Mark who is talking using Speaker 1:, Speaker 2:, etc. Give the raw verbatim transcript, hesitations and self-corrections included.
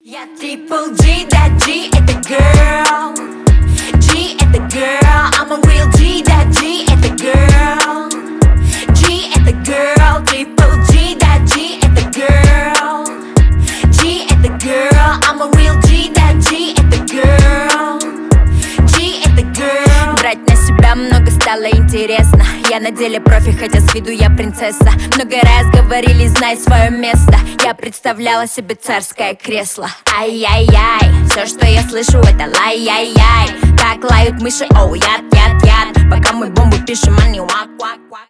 Speaker 1: Я Triple G, да, G это girl, G это girl, I'm a real G, да, G это girl, G это girl, Triple G, да, G это girl, G это girl, I'm a real G, да, G это girl, G это girl. Брать на себя много стало интересно. Я на деле профи, хотя с виду я принцесса. Много раз говорили, знай свое место. Я представляла себе царское кресло. Ай-яй-яй, все, что я слышу, это лай-яй-яй. Так лают мыши, оу, яд, яд, яд. Пока мы бомбу пишем, они вак-вак-вак.